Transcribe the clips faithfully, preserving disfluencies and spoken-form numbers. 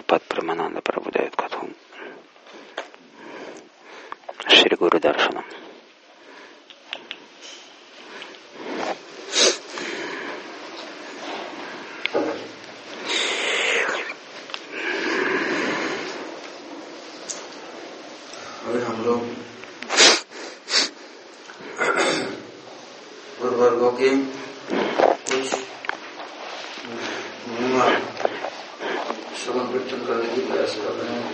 Прабхупад Прамананда Прабхудает Катху Шри Гуру Даршанам. अभी हम लोग वर्गों के कुछ महिमा श्रवण कीर्तन करने की प्रयास कर रहे हैं.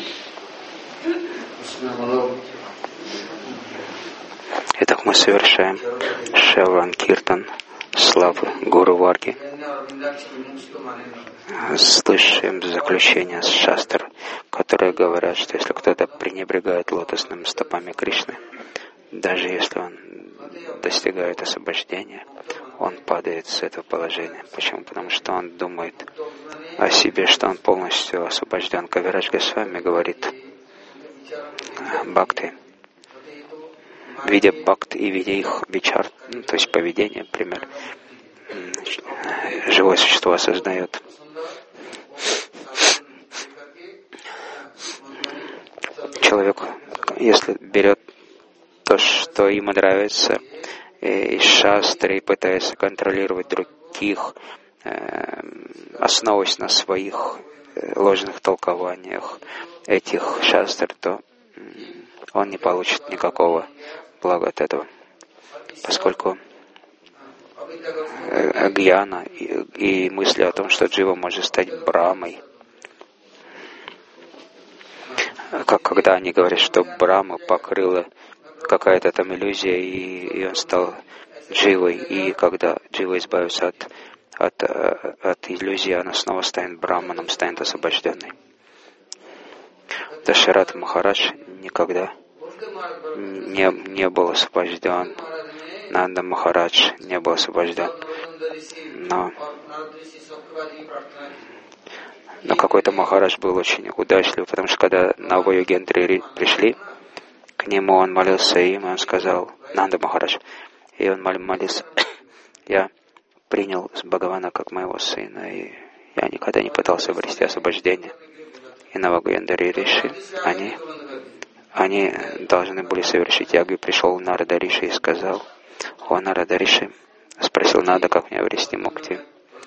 उसमें हम लोग Итак, мы совершаем Шраван Киртан славы Гуру Варги. Слышим заключение с шастр, которые говорят, что если кто-то пренебрегает лотосными стопами Кришны, даже если он достигает освобождения, он падает с этого положения. Почему? Потому что он думает о себе, что он полностью освобожден. Кавирадж Госвами говорит, бхакти, видя бхакт и видя их вичар, то есть поведение, например, живое существо осознает. Человек, если берет то, что ему нравится, из шастры, и пытается контролировать других, основываясь на своих ложных толкованиях этих шастр, то он не получит никакого блага от этого, поскольку гьяна и, и мысли о том, что джива может стать брамой, как когда они говорят, что Брахма покрыла какая-то там иллюзия, и, и он стал дживой, и когда джива избавится от, от, от иллюзии, она снова станет браманом, станет освобожденной. Дашарат Махарадж никогда не, не был освобожден, Нанда Махарадж не был освобожден, но Но какой-то Махарадж был очень удачлив, потому что когда Навайогендры пришли к нему, он молился им, и он сказал, Нанда Махарадж, и он молился, я принял Бхагавана как моего сына, и я никогда не пытался обрести освобождение. И Навайогендры и Риши, они, они должны были совершить ягу, и пришел Нарада Риши и сказал, о, Нарада Риши, спросил Нанда, как мне обрести мукти.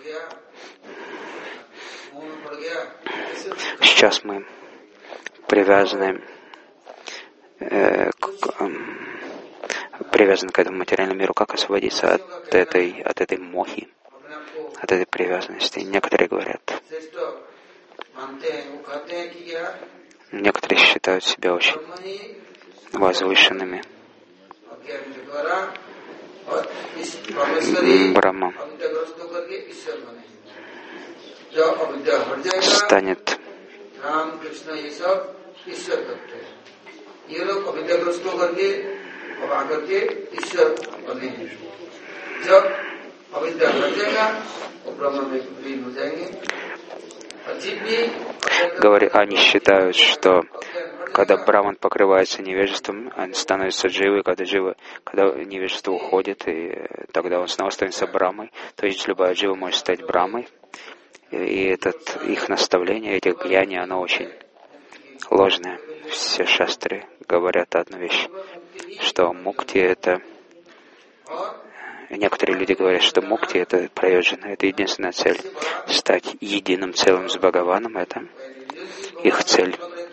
Сейчас мы привязаны, э, к, э, привязаны к этому материальному миру. Как освободиться от этой, от этой мохи, от этой привязанности? Некоторые говорят, некоторые считают себя очень возвышенными. Брахма станет Говори, они считают, что когда Браман покрывается невежеством, он становится дживой, когда джива, когда невежество уходит, и тогда он снова становится Брамой. То есть любая джива может стать Брамой. И этот, их наставление, этих гьяни, оно очень ложное. Все шастры говорят одну вещь, что мукти — это... Некоторые люди говорят, что мукти — это прайоджана, это единственная цель. Стать единым целым с Бхагаваном — это их цель.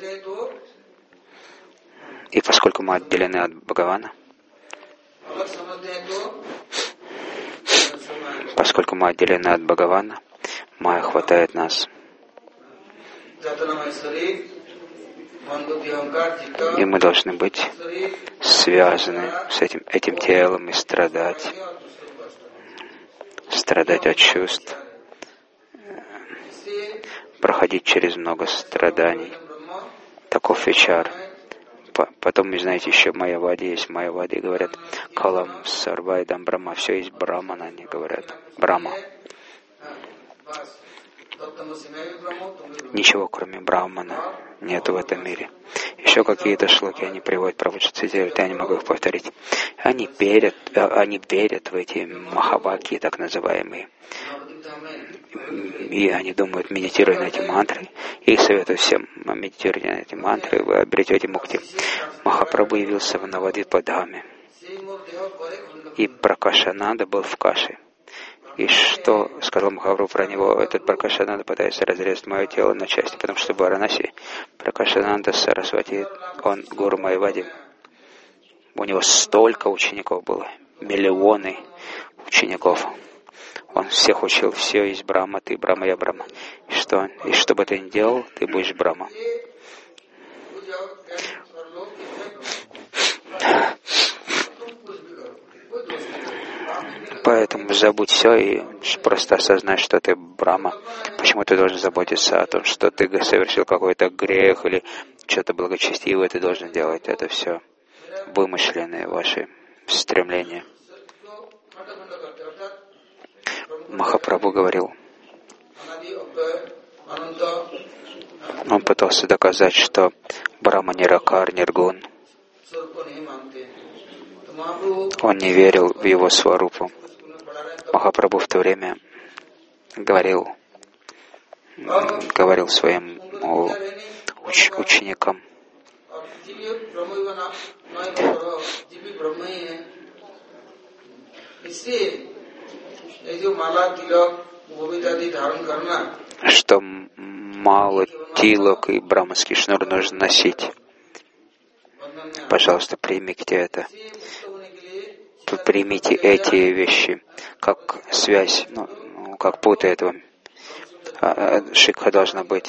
И поскольку мы отделены от Бхагавана, поскольку мы отделены от Бхагавана, майя хватает нас. И мы должны быть связаны с этим, этим телом и страдать. Страдать от чувств. Проходить через много страданий. Таков вичар. Потом, вы знаете, еще майявади есть. Майявади говорят, калам сарвайдам брахма. Все есть браман, они говорят. Брахма. Ничего, кроме Брахмана, нету в этом мире. Еще какие-то шлоки они приводят, Прабхупад, я не могу их повторить. Они верят, они верят в эти махаваки, так называемые. И они думают, медитируя на эти мантры, и советуют всем, медитируйте на эти мантры, вы обретете мукти. Махапрабху явился в Навадвипа-дхаме, и Пракашананда был в каше. И что сказал Махапрабху про него? Этот Пракашананда пытается разрезать мое тело на части, потому что в Варанаси Пракашананда Сарасвати, он гуру Майявади. У него столько учеников было, миллионы учеников. Он всех учил, все есть Брахма, ты Брахма, я Брахма. И что, он, и что бы ты ни делал, ты будешь Брахма. Поэтому забудь все и просто осознай, что ты Брахма. Почему ты должен заботиться о том, что ты совершил какой-то грех или что-то благочестивое ты должен делать? Это все вымышленные ваши стремления. Махапрабху говорил, он пытался доказать, что Брахма ниракар, ниргун. Он не верил в его сварупу. Махапрабху в то время говорил, говорил своим уч, ученикам, что мало тилок и браманский шнур нужно носить. Пожалуйста, примите это. Примите эти вещи как связь, ну, как путы этого. Шикха должна быть.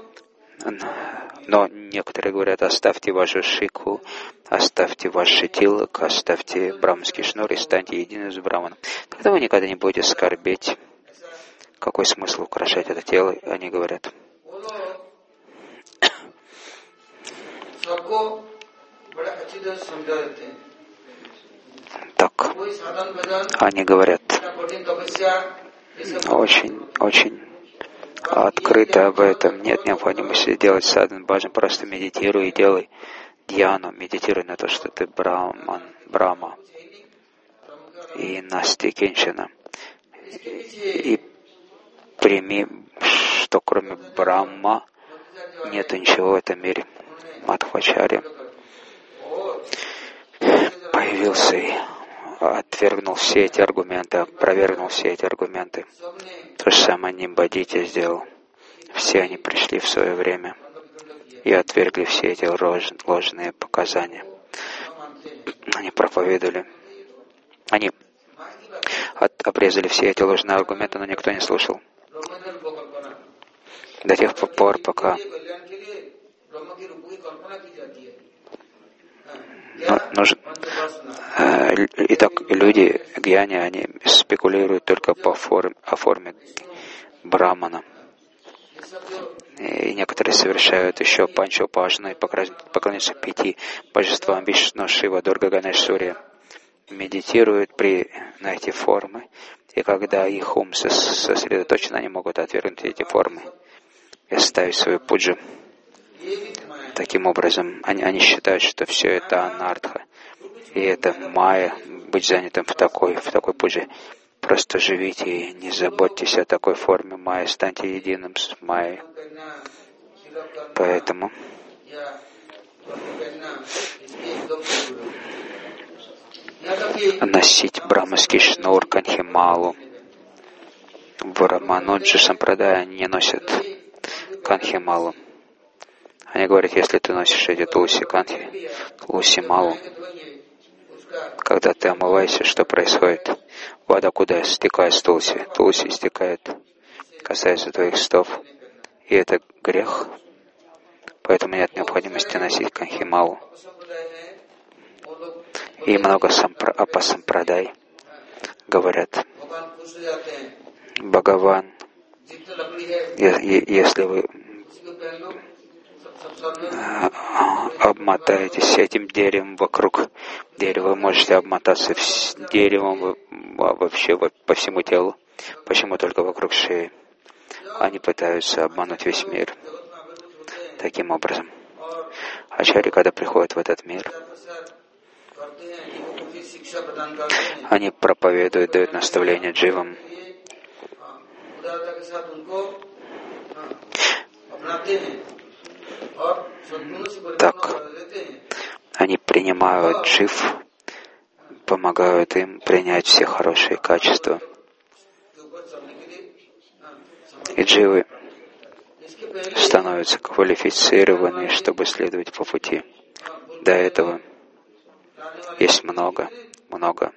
Но некоторые говорят, оставьте вашу шикху, оставьте ваш тилок, оставьте браманский шнур и станьте единым с браманом. Тогда вы никогда не будете скорбеть. Какой смысл украшать это тело? Они говорят. Так, они говорят очень, очень открыто об этом. Нет необходимости делать садан баджан, просто медитируй и делай дьяну, медитируй на то, что ты браман, брама и насти кинчана. И, и прими, что кроме Брахма нет ничего в этом мире. Мадхвачарья появился и отвергнул все эти аргументы, опровергнул все эти аргументы. То же самое Нимбадити сделал. Все они пришли в свое время и отвергли все эти лож, ложные показания. Они проповедовали. Они от, обрезали все эти ложные аргументы, но никто не слушал. До тех пор, пока Но, нужен, э, итак, люди, гьяни, они спекулируют только по форме, о форме брамана. И некоторые совершают еще панча-упашану и поклоняются пяти божествам Вишну, Шива, Дурга, Ганеш, Сурья. Медитируют при, на эти формы, и когда их ум сосредоточен, они могут отвергнуть эти формы и оставить свою пуджу. Таким образом, они, они считают, что все это анартха, и это майя, быть занятым в такой, в такой пудже. Просто живите и не заботьтесь о такой форме майя, станьте единым с майей. Поэтому носить браманский шнур, канхималу. В Рамануджа Сампрадая они не носят канхималу. Они говорят, если ты носишь эти тулси канхи, тулси малу, когда ты омываешься, что происходит? Вода куда стекает с тулси? Тулси стекает, касается твоих стоп. И это грех. Поэтому нет необходимости носить канхималу. И много сампра, апасампрадай говорят, Бхагаван, если вы обмотаетесь этим деревом вокруг дерева, вы можете обмотаться деревом вообще по всему телу. Почему только вокруг шеи? Они пытаются обмануть весь мир. Таким образом, ачарьи, когда приходят в этот мир, они проповедуют, дают наставления дживам. Так они принимают джив, помогают им принять все хорошие качества. И дживы становятся квалифицированы, чтобы следовать по пути. До этого есть много, много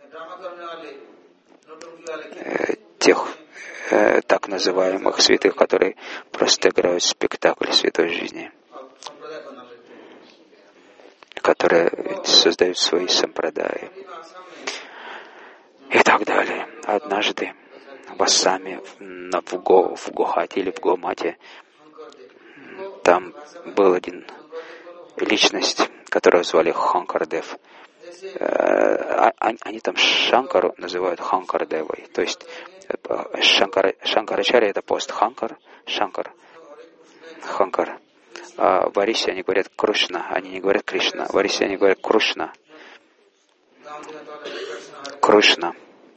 э, тех э, так называемых святых, которые просто играют спектакль святой жизни, которые создают свои сампрадаи и так далее. Однажды в Ассаме, в, Го, в Гухате или в Гомате, там был один личность, которого звали Ханкардев. Они там Шанкару называют Ханкардевой. То есть Шанкар, Шанкарачарья — это пост Ханкар, Шанкар, Ханкар. А в Арисе они говорят Кришна, они не говорят Кришна. В Арисе они говорят Кришна. Кришна.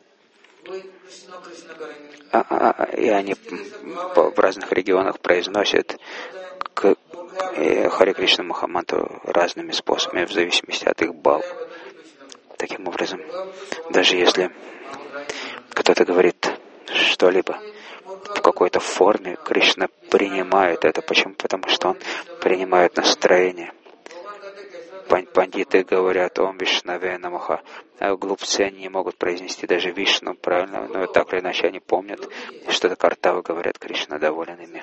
И они в разных регионах произносят к Харе Кришна Махамантру разными способами, в зависимости от их бал. Таким образом, даже если кто-то говорит что-либо в какой-то форме, Кришна принимает это. Почему? Потому что он принимает настроение. Пандиты говорят «Ом Вишнаве Намаха», а глупцы они не могут произнести даже Вишну, правильно? Но так или иначе они помнят, что-то картавы говорят, Кришна доволен ими.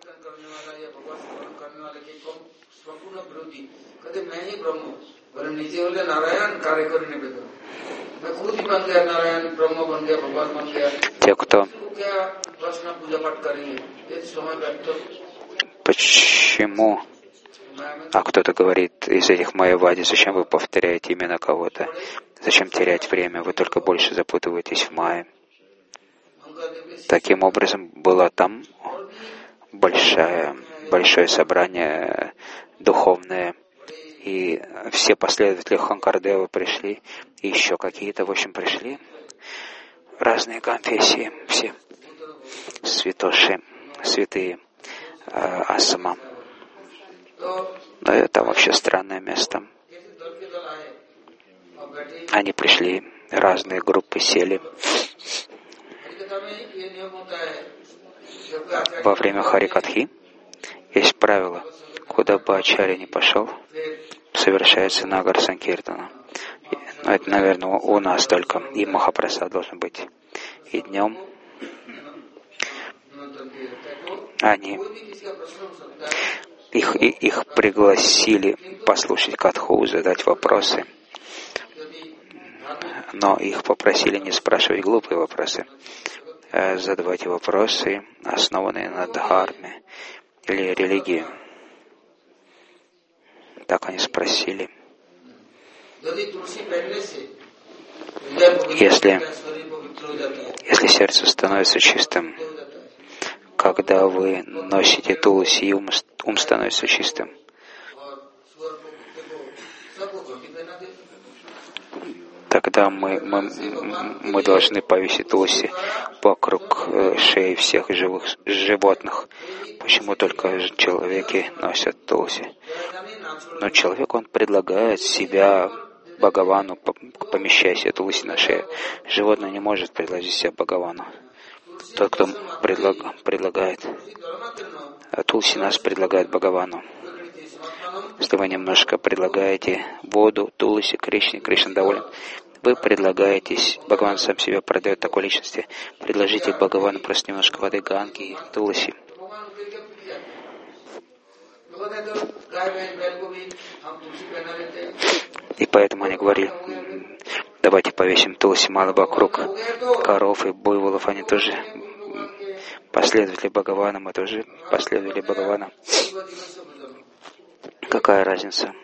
Те, кто почему, а кто-то говорит из этих майявади, зачем вы повторяете именно кого-то? Зачем терять время? Вы только больше запутываетесь в майе. Таким образом, было там большое, большое собрание духовное, и все последователи Ханкардевы пришли, и еще какие-то, в общем, пришли. Разные конфессии, все святоши, святые э, Асама. Но это вообще странное место. Они пришли, разные группы сели. Во время Харикатхи есть правило, куда бы ачарья не пошел, совершается Нагар Санкиртана. Но это, наверное, у нас только. И Махапрасад должен быть. И днем они их, их пригласили послушать катху, задать вопросы. Но их попросили не спрашивать глупые вопросы, а задавать вопросы, основанные на дхарме или религии. Так они спросили. Если, если сердце становится чистым, когда вы носите туласи, и ум, ум становится чистым, тогда мы, мы, мы должны повесить туласи вокруг шеи всех живых животных. Почему только человеки носят туласи? Но человек, он предлагает себя Бхагавану, помещая себе туласи на шею. Животное не может предложить себя Бхагавану. Тот, кто предлаг, предлагает а туласи, нас предлагает Бхагавану. Если вы немножко предлагаете воду, туласи, Кришне, Кришна доволен, вы предлагаетесь, Бхагаван сам себя продает такой личности, предложите Бхагавану просто немножко воды, ганги, туласи. И поэтому они говорили, давайте повесим туласи мало вокруг коров и буйволов, они тоже последователи Бхагавана, мы тоже последователи Бхагавана. Какая разница?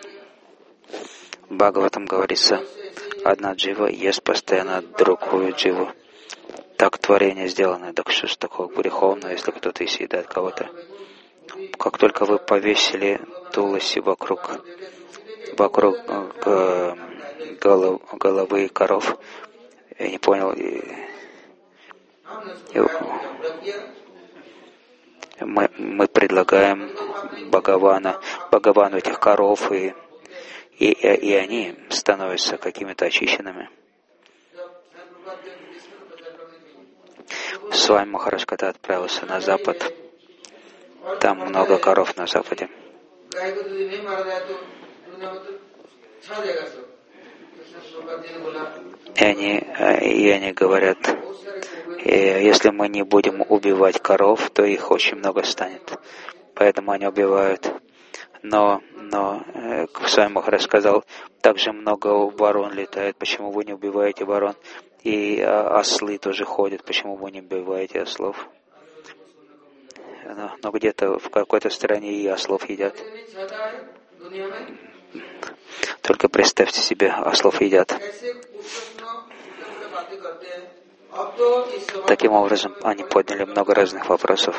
В Бхагаватам говорится, одна джива ест постоянно другую дживу. Так творение сделано. Так что ж такого греховного, если кто-то и съедает кого-то? Как только вы повесили туласи вокруг, вокруг э, голов, головы коров, я не понял, и, и мы, мы предлагаем Бхагавана, Бхагавану этих коров, и, и, и они становятся какими-то очищенными. С вами Махарадж, когда отправился на запад, там много коров на западе. И они, и они говорят, если мы не будем убивать коров, то их очень много станет. Поэтому они убивают. Но, но Свами Махарадж сказал, также много ворон летает, почему вы не убиваете ворон? И ослы тоже ходят, почему вы не убиваете ослов? Но, но где-то в какой-то стране и ослов едят. Только представьте себе, ослов едят. Таким образом, они подняли много разных вопросов.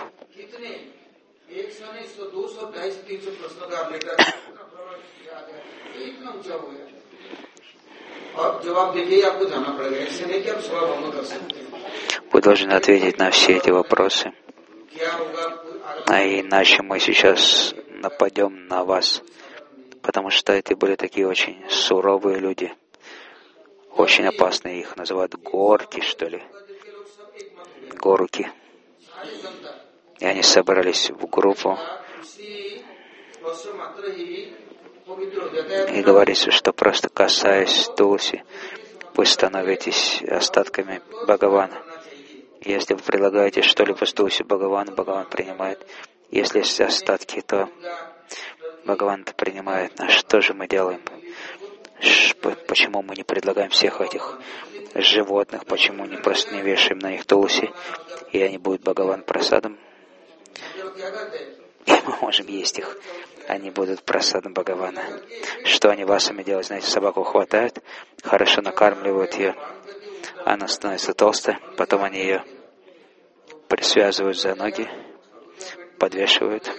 Вы должны ответить на все эти вопросы. А иначе мы сейчас нападем на вас. Потому что это были такие очень суровые люди. Очень опасные. Их называют горки, что ли. Горуки. И они собрались в группу. И говорится, что просто касаясь Тулси, вы становитесь остатками Бхагавана. Если вы предлагаете что-либо с Тулси Бхагавану, Бхагаван принимает. Если есть остатки, то Бхагаван это принимает. А что же мы делаем? Почему мы не предлагаем всех этих животных? Почему не просто не вешаем на них Тулси, и они будут Бхагаван прасадом? И мы можем есть их. Они будут прасадом Бхагавана. Что они васами делают? Знаете, собаку хватают, хорошо накармливают ее, она становится толстой, потом они ее присвязывают за ноги, подвешивают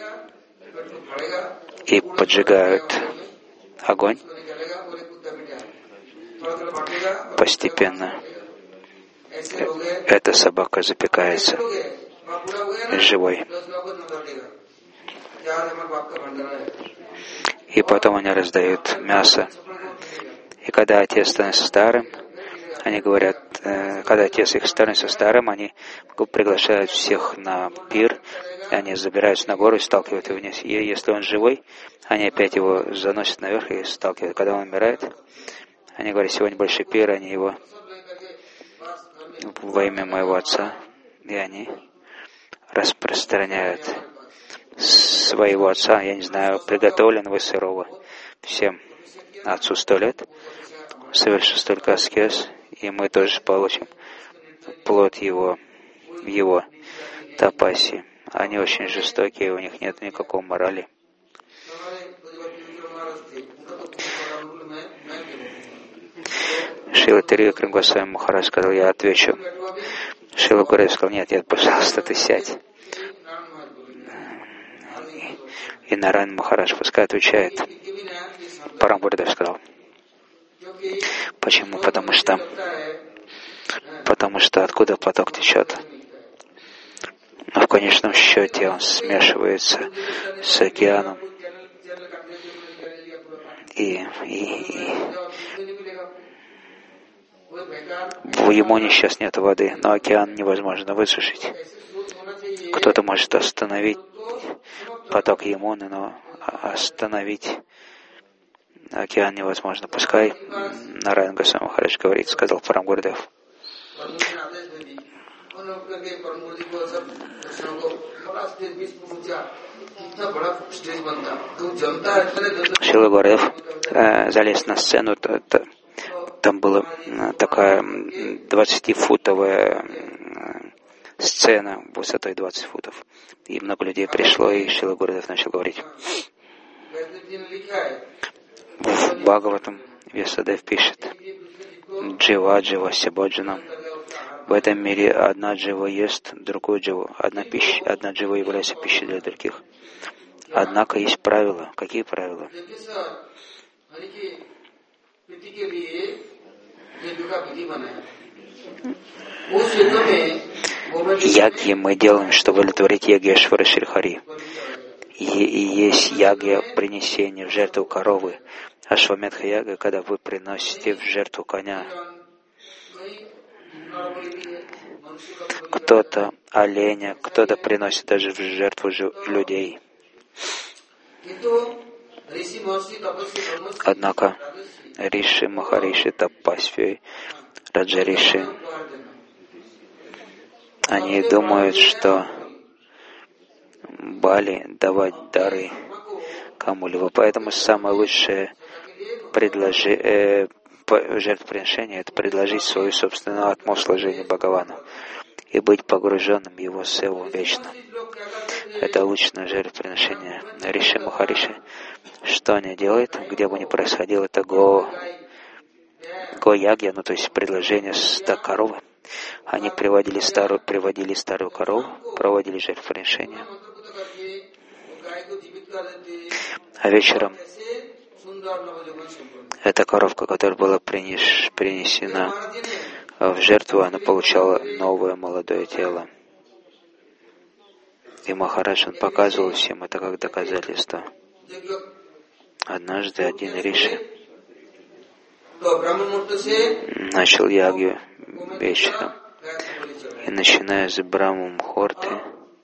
и поджигают огонь. Постепенно эта собака запекается живой. И потом они раздают мясо. И когда отец становится старым, они говорят, э, когда отец их становится старым, они приглашают всех на пир, и они забираются на гору и сталкивают его вниз. И если он живой, они опять его заносят наверх и сталкивают. Когда он умирает, они говорят, сегодня больше пир, они его во имя моего отца, и они распространяют своего отца, я не знаю, приготовленного сырого всем. Отцу сто лет, совершил столько аскез, и мы тоже получим плод его, его тапаси. Они очень жестокие, у них нет никакой морали. Шрила Тирикрам Госвами Махарадж сказал, я отвечу. Шрила Гурдев сказал, нет, нет, пожалуйста, ты сядь. И Нараян Махарадж пускай отвечает. Парам Гурдев сказал. Почему? Потому что, потому что откуда поток течет? Но в конечном счете он смешивается с океаном. И, и, и в Ямоне сейчас нет воды, но океан невозможно высушить. Кто-то может остановить поток Ямоны, но остановить океан невозможно. Пускай Нараян Госвами Махарадж говорит, сказал Парам Гурдев. Шрила Гурдев э, залез на сцену, т, т, там была такая двадцатифутовая сцена высотой двадцать футов. И много людей пришло, и Шрила Гурдев начал говорить. В Бхагаватам Вьясадев пишет, Джива, Джива, Сябоджана. В этом мире одна джива ест другую дживу. Одна, пища, одна джива является пищей для других. Однако есть правила. Какие правила? Ягьи мы делаем, чтобы удовлетворить Ягьешвара Шрихари. И, и есть ягья принесения в жертву коровы. Ашваметха яга, когда вы приносите в жертву коня. Кто-то оленя, кто-то приносит даже в жертву людей. Однако Риши, Махариши, Тапасви, Раджариши, они думают, что Бали давать дары кому-либо. Поэтому самое лучшее предложи, э, жертвоприношение — это предложить свою собственную атму в служении Бхагавану и быть погруженным в его севу вечно. Это лучшее жертвоприношение. Риши Махариши, что они делают, где бы ни происходило, это го, го ягья, ну то есть предложение ста коровы. Они приводили старую, приводили старую корову, проводили жертвоприношение. А вечером эта коровка, которая была принес, принесена в жертву, она получала новое молодое тело. И Махарадж, он показывал всем это как доказательство. Однажды один риши начал ягью вечером. И начиная с Брахма Мухорты,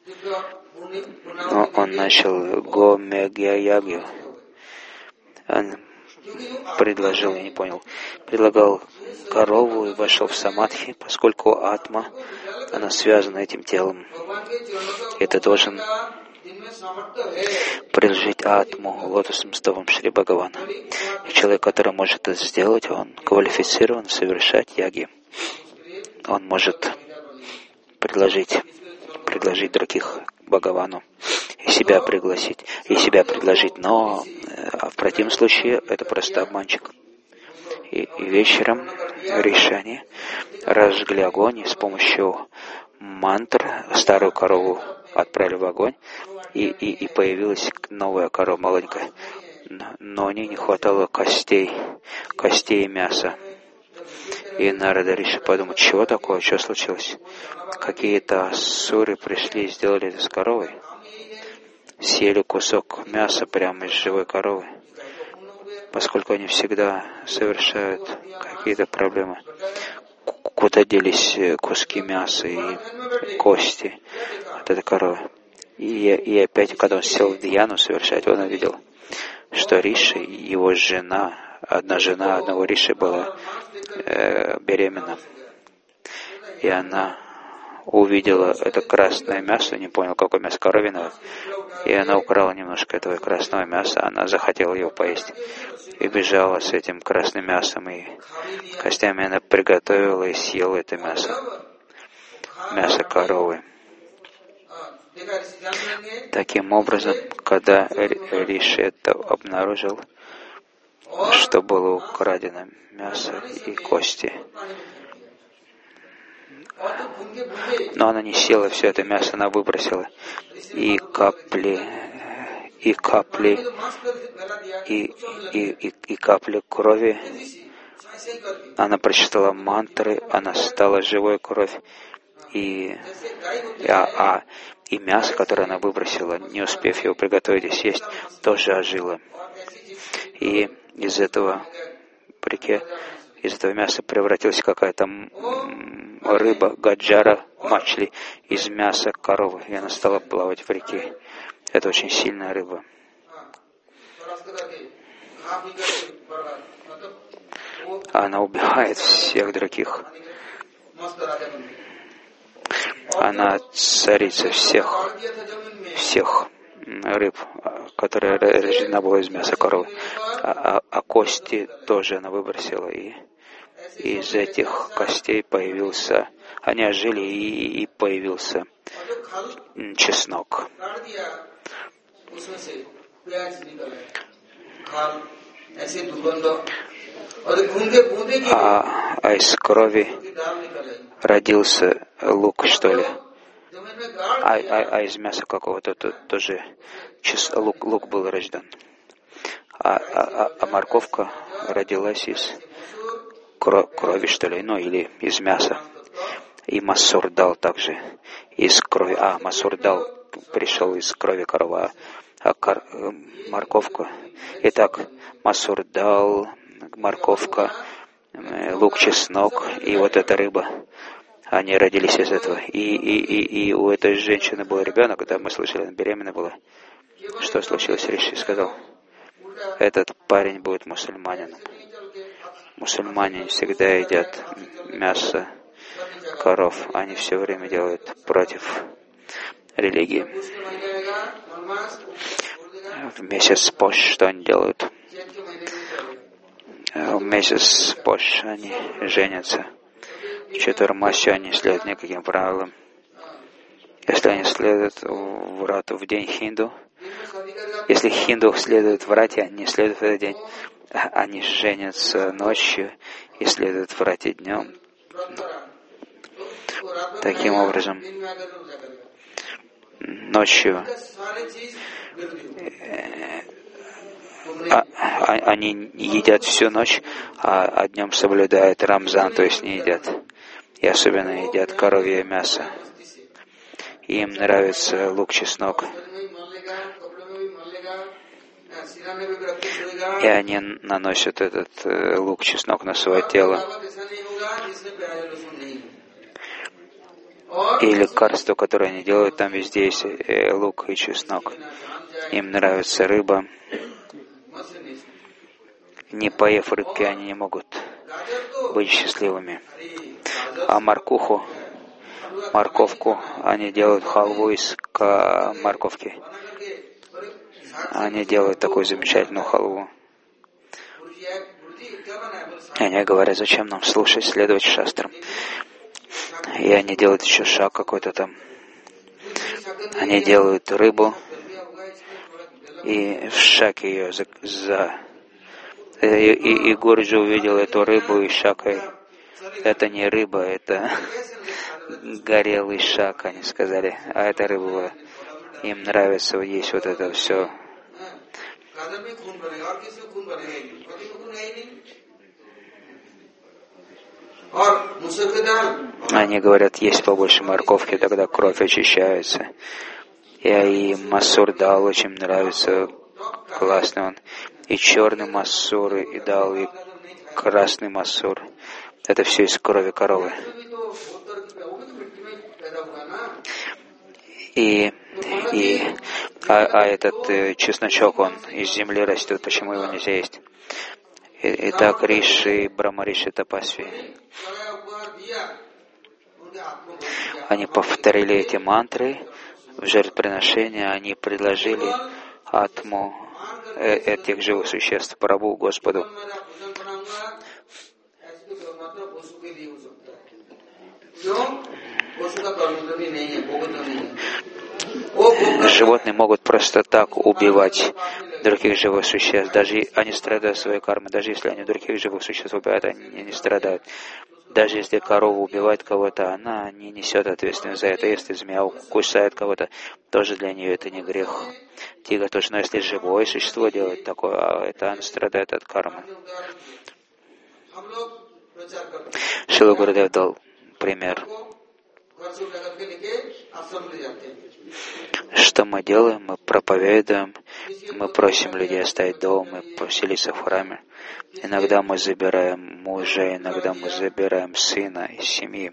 но он начал го мегья ягью. Он предложил, я не понял, предлагал корову и вошел в самадхи, поскольку атма, она связана этим телом. Это должен предложить атму лотосным стопам Шри Бхагавана. И человек, который может это сделать, он квалифицирован совершать яги. Он может предложить, предложить других Бхагавану и себя пригласить, и себя предложить, но а в противном случае это просто обманщик. И, и вечером решение разжгли огонь и с помощью мантр старую корову отправили в огонь, и, и, и появилась новая корова маленькая. Но не не хватало костей, костей и мяса. И Нарада Риши подумал, чего такое, что случилось? Какие-то асуры пришли и сделали это с коровой. Съели кусок мяса прямо из живой коровы, поскольку они всегда совершают какие-то проблемы. Куда делись куски мяса и кости от этой коровы? И, и опять, когда он сел в dhyaну совершать, он увидел, что Риши, его жена, одна жена одного Риши была э, беременна. И она увидела это красное мясо, не понял, какое мясо, коровиное, и она украла немножко этого красного мяса, она захотела его поесть. И бежала с этим красным мясом и костями, она приготовила и съела это мясо, мясо коровы. Таким образом, когда Риши это обнаружил, что было украдено мясо и кости, но она не съела все это мясо, она выбросила и капли, и капли, и, и, и, и капли крови. Она прочитала мантры, она стала живой кровь, и, а, а, и мясо, которое она выбросила, не успев его приготовить и съесть, тоже ожило. И из этого в реке, из этого мяса превратилась какая-то рыба, гаджара, мачли, из мяса коровы, и она стала плавать в реке. Это очень сильная рыба. Она убивает всех других. Она царица всех, всех рыб, которая рождена была из мяса коровы. А, а, а кости тоже она выбросила, и из этих костей появился, они ожили, и, и появился чеснок. А, а из крови родился лук, что ли? А, а, а из мяса какого-то то, тоже чес, лук, лук был рожден. А, а, а морковка родилась из крови, что ли, ну или из мяса. И Масур дал также из крови, а Масур дал, пришел из крови коровы, а кор, морковку. Итак, Масур дал, морковка, лук, чеснок и вот эта рыба. Они родились из этого. И, и, и, и у этой женщины был ребенок, когда мы слышали, она беременна была. Что случилось? Риши сказал, этот парень будет мусульманином. Мусульмане всегда едят мясо коров. Они все время делают против религии. В месяц Пош что они делают? В месяц Пош они женятся. В Чатурмасе они следуют никаким правилам. Если они следуют врату в день хинду, если хинду следуют врате, они не следуют в этот день. Они женятся ночью и следуют врате днем. Таким образом, ночью а, а, они едят всю ночь, а, а днем соблюдают Рамзан, то есть не едят. И особенно едят коровье мясо. Им нравится лук, чеснок. И они наносят этот э, лук, чеснок на свое тело. И лекарство, которое они делают, там везде есть э, лук и чеснок. Им нравится рыба. Не поев рыбки, они не могут быть счастливыми. А моркуху, морковку, они делают халву из морковки. Они делают такую замечательную халву. И они говорят, зачем нам слушать, следовать шастрам. И они делают еще шаг какой-то там. Они делают рыбу, и в шаке ее за... за... И, и, и Гурджи увидел эту рыбу и шакой. Это не рыба, это горелый шак, они сказали. А это рыба. Им нравится есть вот это все. Они говорят, есть побольше морковки, тогда кровь очищается. И, и Масур дал, очень нравится, классный он. И черный Масур, и дал, и красный Масур. Это все из крови коровы. И, и а, а этот э, чесночок, он из земли растет, почему его нельзя есть? И, итак, Риши, Брахмариши, Тапасви, они повторили эти мантры в жертвоприношение, они предложили атму э, этих живых существ Прабху, Господу. Животные могут просто так убивать других живых существ, даже они страдают своей кармой, даже если они других живых существ убивают, они не страдают. Даже если корова убивает кого-то, она не несет ответственность за это. Если змея кусает кого-то, тоже для нее это не грех. Тигр тоже, но если живое существо делает такое, а это оно страдает от кармы. Шрила Гурудев дал пример. Что мы делаем? Мы проповедуем, мы просим людей оставить дом и поселиться в храме. Иногда мы забираем мужа, иногда мы забираем сына из семьи.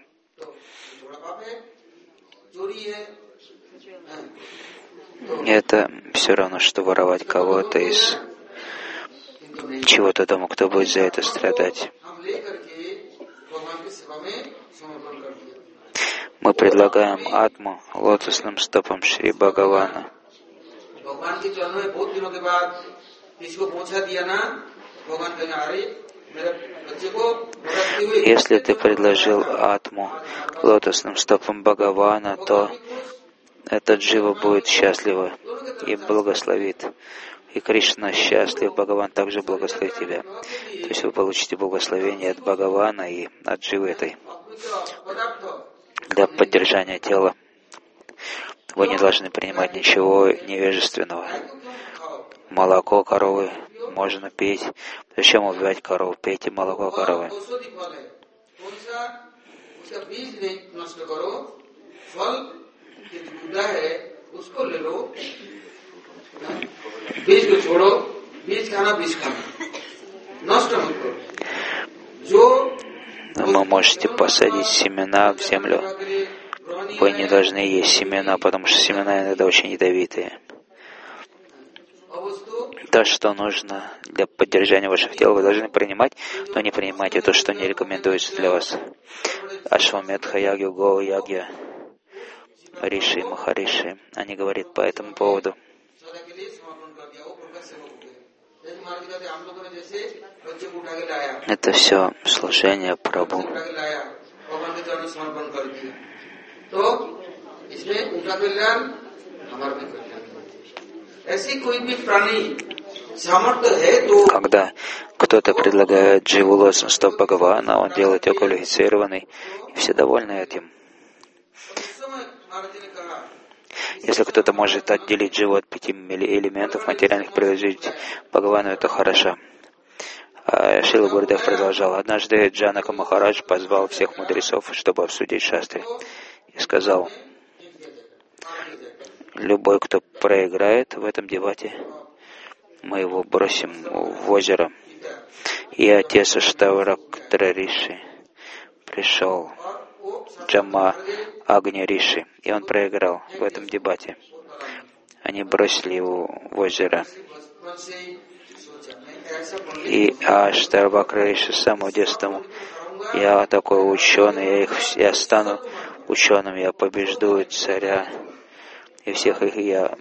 Это все равно, что воровать кого-то из чего-то дома, кто будет за это страдать. Мы предлагаем атму лотосным стопам Шри Бхагавана. Если ты предложил атму лотосным стопам Бхагавана, то этот джива будет счастлив и благословит. И Кришна счастлив, Бхагаван также благословит тебя. То есть вы получите благословение от Бхагавана и от дживы этой. Для поддержания тела вы не должны принимать ничего невежественного. Молоко коровы можно пить. Зачем убивать корову? Пейте молоко коровы. Вы можете посадить семена в землю. Вы не должны есть семена, потому что семена иногда очень ядовитые. То, что нужно для поддержания ваших тел, вы должны принимать, но не принимайте то, что не рекомендуется для вас. Ашваметха Яги, Гоу Яги, Риши, Махариши, они говорят по этому поводу. Это все служение Прабху. Когда кто-то предлагает дживу лотосного Бхагавана, он делает ее квалифицированный, и все довольны этим. Если кто-то может отделить дживу от пяти элементов материальных, предложить Бхагавану, это хорошо. А Шрила Гурудев продолжал. Однажды Джанака Махарадж позвал всех мудрецов, чтобы обсудить шастри, и сказал: любой, кто проиграет в этом дебате, мы его бросим в озеро. И отец Аштавактара Риши пришел, Джама Агни Риши, и он проиграл в этом дебате. Они бросили его в озеро. И Аштавактара Риши с самого детства: я такой ученый, я, их, я стану ученым, я побеждаю царя, и всех их я,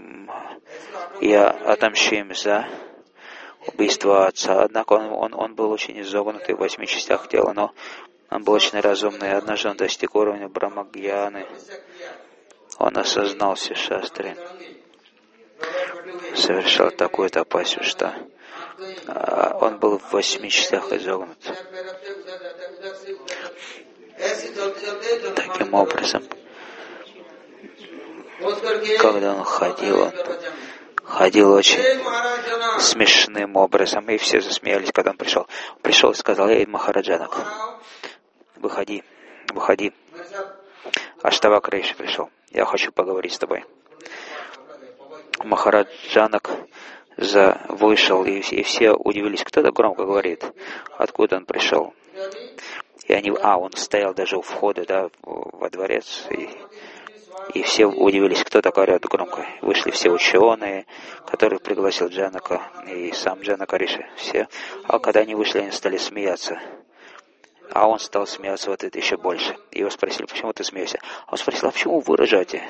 я отомщу им за убийство отца. Однако он, он, он был очень изогнутый в восьми частях тела, но он был очень разумный. Однажды он достиг уровня Брамагьяны. Он осознал все шастры, совершал такую тапасию, что а, он был в восьми частях изогнут. Таким образом, когда он ходил, он ходил очень смешным образом, и все засмеялись, когда он пришел. Пришел и сказал: эй, Махараджанак, выходи, выходи. Аштавактара Риши пришел. Я хочу поговорить с тобой. Махараджанак за... вышел, и, и все удивились, кто-то громко говорит, откуда он пришел. И они, а, он стоял даже у входа, да, во дворец, и, и все удивились, кто так орет громко. Вышли все ученые, которых пригласил Джанака, и сам Джанака Риши, все. А когда они вышли, они стали смеяться. А он стал смеяться в ответ еще больше. Его спросили: почему ты смеешься? А он спросил: а почему вы ржете?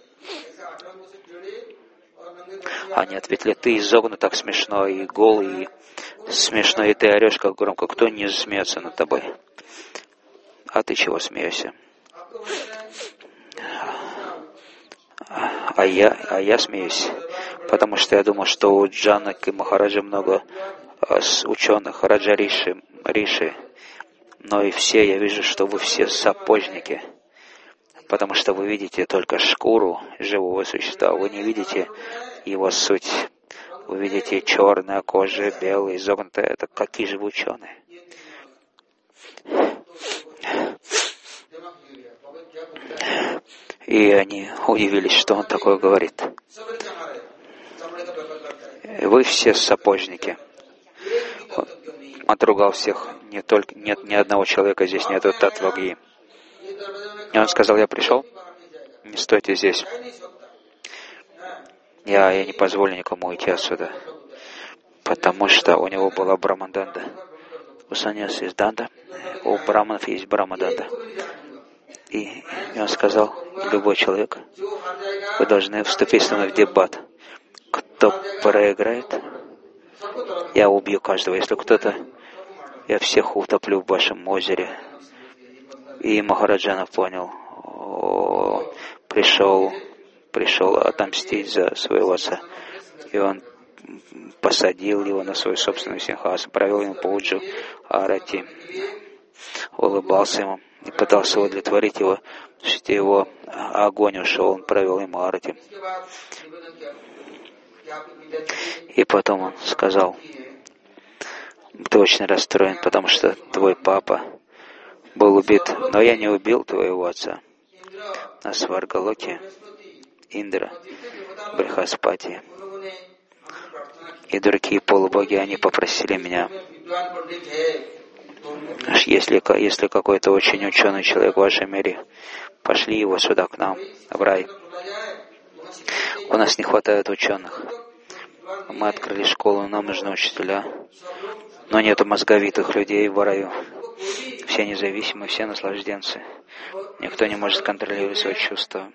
Они ответили: ты изогнут так смешно, и голый, и смешно, и ты орешь как громко. Кто не смеется над тобой? А ты чего смеешься? А я, а я смеюсь, потому что я думал, что у Джанаки Махараджа много ученых, Раджа Риши, Риши, но и все, я вижу, что вы все сапожники, потому что вы видите только шкуру живого существа, вы не видите его суть. Вы видите черная кожа, белая, изогнутая. Это какие же вы ученые? И они удивились, что он такое говорит. Вы все сапожники. Он отругал всех. Не только, нет ни одного человека здесь, нету татваги. И он сказал: я пришел, не стойте здесь. Я, я не позволю никому уйти отсюда, потому что у него была браманданда. У саньяса есть данда, у браманов есть брамаданда. И, и он сказал: любой человек, вы должны вступить со мной в дебат. Кто проиграет, я убью каждого. Если кто-то, я всех утоплю в вашем озере. И Махараджана понял, о, пришел, пришел отомстить за своего отца. И он посадил его на свою собственную синхасу, провел ему пуджу, арати, улыбался ему и пытался удовлетворить его, что его огонь ушел, он провел ему арати. И потом он сказал: ты очень расстроен, потому что твой папа был убит, но я не убил твоего отца. На Сваргалоке Индра, Брихаспати и другие полубоги, они попросили меня, если, если какой-то очень ученый человек в вашем мире, пошли его сюда к нам, в рай. У нас не хватает ученых. Мы открыли школу, нам нужны учителя, но нету мозговитых людей в раю. Все независимые, все наслажденцы. Никто не может контролировать свои чувства.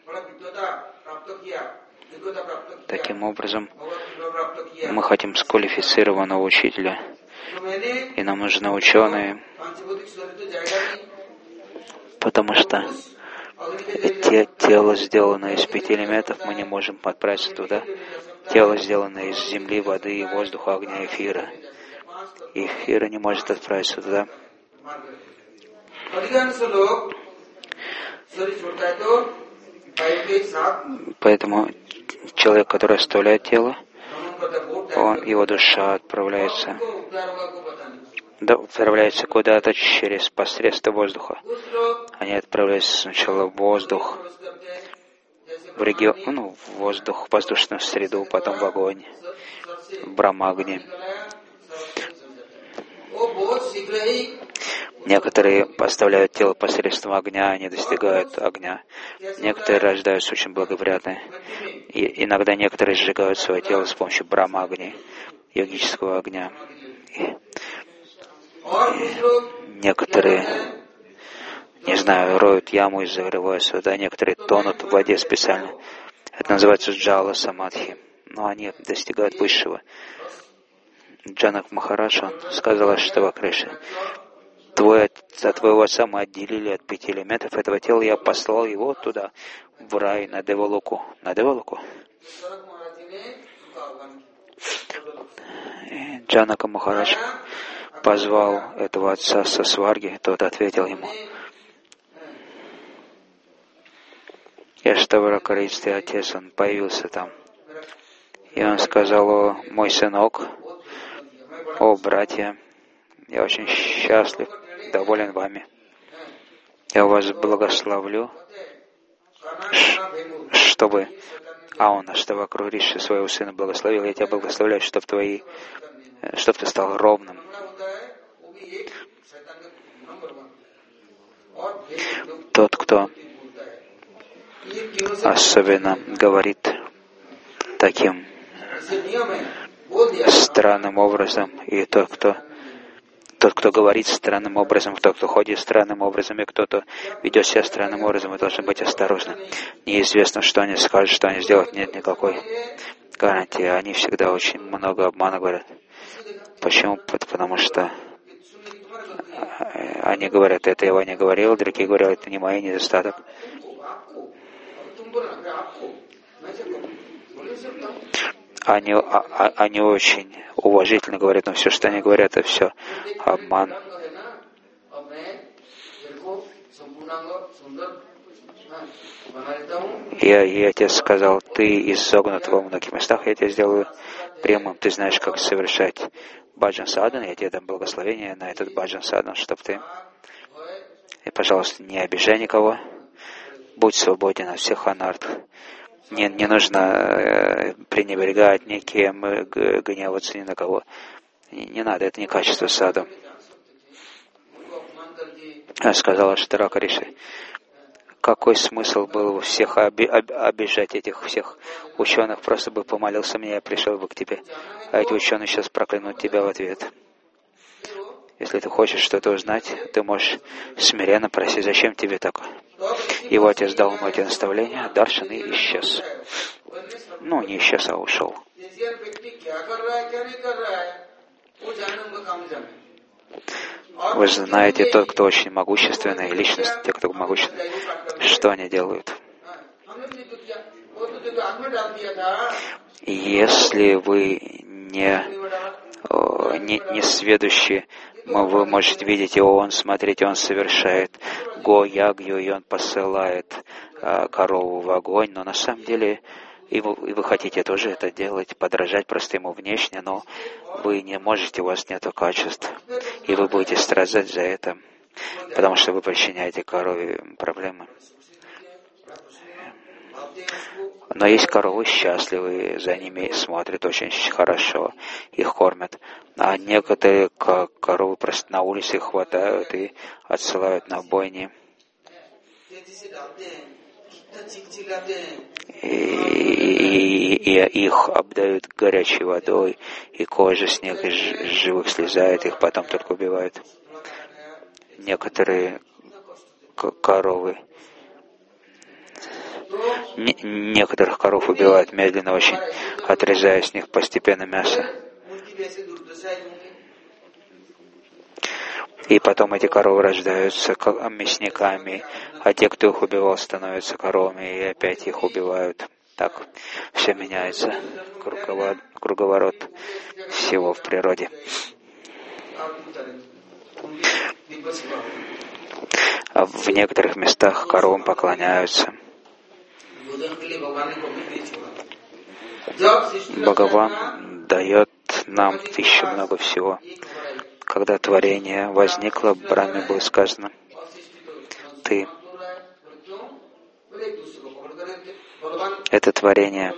Таким образом, мы хотим сквалифицированного учителя, и нам нужны ученые, потому что те, тело, сделанное из пяти элементов, мы не можем отправиться туда. Тело, сделанное из земли, воды, воздуха, огня, эфира. Эфира не может отправиться туда. Поэтому человек, который оставляет тело, он, его душа отправляется, да, отправляется куда-то через посредство воздуха. Они отправляются сначала в воздух, в регион, ну, в воздух, в воздушную среду, потом в огонь, в Брамагни. Некоторые оставляют тело посредством огня, они достигают огня. Некоторые рождаются очень благоприятные. И иногда некоторые сжигают свое тело с помощью Брамагни, йогического огня. И, и некоторые, не знаю, роют яму и загревают сюда, некоторые тонут в воде специально. Это называется джала самадхи. Но они достигают высшего. Джанак Махарадж, он сказал Аштава Кришне: Твой, от твоего отца мы отделили от пяти элементов этого тела, я послал его туда, в рай, на Девалоку. На Девалоку? Джанака Махарадж позвал этого отца со Сварги, тот ответил ему: Аштавара Корейский отец, он появился там. И он сказал: О, мой сынок, о, братья, я очень счастлив, доволен вами. Я вас благословлю, чтобы... А он, чтобы вокруг Риши своего сына благословил. Я тебя благословляю, чтобы твои... чтобы ты стал ровным. Тот, кто особенно говорит таким странным образом, и тот, кто тот, кто говорит странным образом, тот, кто ходит странным образом, и кто-то ведет себя странным образом, вы должны быть осторожны. Неизвестно, что они скажут, что они сделают, нет никакой гарантии. Они всегда очень много обмана говорят. Почему? Потому что они говорят, это я его не говорил, другие говорят, это не мой недостаток. Они, а, они очень уважительно говорят, но все, что они говорят, это все обман. Я, и отец сказал: ты изогнут во многих местах, я тебя сделаю прямым. Ты знаешь, как совершать баджан садан, я тебе дам благословение на этот баджан садан, чтобы ты... И, пожалуйста, не обижай никого, будь свободен от всех анарт. Не, не нужно э, пренебрегать никем, э, гневаться ни на кого. Не, не надо, это не качество саду. Я сказала Штарака Риши: какой смысл был бы всех оби- об- обижать этих всех ученых? Просто бы помолился мне, я пришел бы к тебе. А эти ученые сейчас проклянут тебя в ответ. Если ты хочешь что-то узнать, ты можешь смиренно просить, зачем тебе такое? Его отец дал ему эти наставления, Даршан и исчез. Ну, не исчез, а ушел. Вы знаете, тот, кто очень могущественный, личность, те, кто могущественный, что они делают? Если вы не, не, не сведущи, вы можете видеть его, он, смотрите, он совершает го-ягью, и он посылает а, корову в огонь, но на самом деле и вы, и вы хотите тоже это делать, подражать просто ему внешне, но вы не можете, у вас нет качеств, и вы будете страдать за это. потому что вы причиняете корове проблемы. Но есть коровы счастливые, за ними смотрят очень хорошо, их кормят. А некоторые коровы просто на улице их хватают и отсылают на бойни. И, и, и их обдают горячей водой, и кожа с них из живых слезает, их потом только убивают. Некоторые коровы, не, некоторых коров убивают медленно очень, отрезая с них постепенно мясо. И потом эти коровы рождаются мясниками, а те, кто их убивал, становятся коровами, и опять их убивают. Так все меняется, круговорот, круговорот всего в природе. А в некоторых местах коровам поклоняются. Бхагаван дает нам пищу много всего. Когда творение возникло, Брахме было сказано: ты, это творение.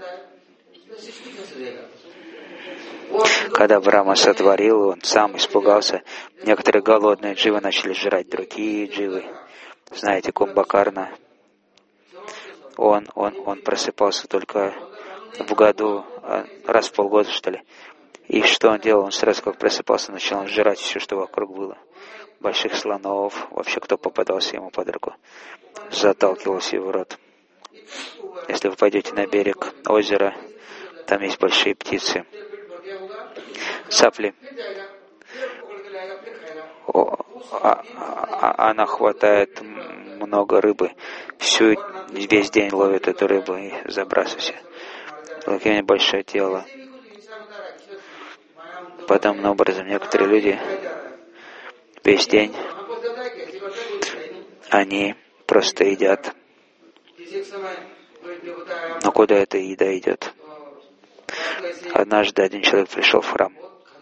Когда Брахма сотворил, он сам испугался. Некоторые голодные дживы начали жрать другие дживы. Знаете, Кумбакарна, он, он, он просыпался только в году, раз в полгода, что ли. И что он делал? Он сразу как просыпался, начал жрать все, что вокруг было. Больших слонов, вообще кто попадался ему под руку, заталкивался его в рот. Если вы пойдете на берег озера, там есть большие птицы, цапли. О, а, а, она хватает много рыбы, всю, весь день ловит эту рыбу и забрасывается. Какое большое тело. Подобным образом некоторые люди весь день они просто едят. Но куда эта еда идет? Однажды один человек пришел в храм.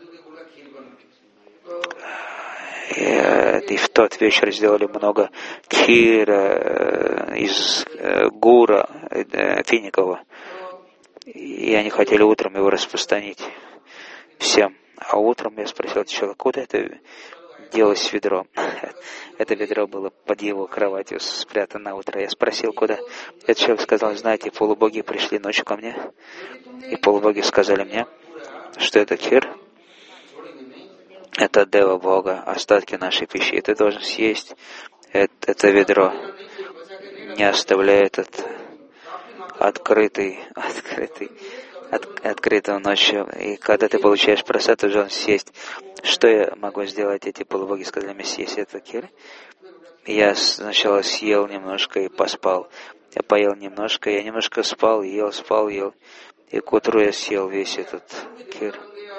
И, и в тот вечер сделали много кхира из э, гура э, финикового. И они хотели утром его распространить всем. А утром я спросил человека, куда это делось ведро? Это ведро было под его кроватью спрятано на утро. Я спросил, куда? Этот человек сказал: знаете, полубоги пришли ночью ко мне, и полубоги сказали мне, что это кхир, это дева Бога, остатки нашей пищи, и ты должен съесть это, это ведро, не оставляя этот открытый, открытый, от, открытую ночью. И когда ты получаешь просад, ты должен съесть. Что я могу сделать? Эти полубоги сказали мне съесть это кхир. Я сначала съел немножко и поспал. Я поел немножко, я немножко спал, ел, спал, ел. И к утру я съел весь этот кхир.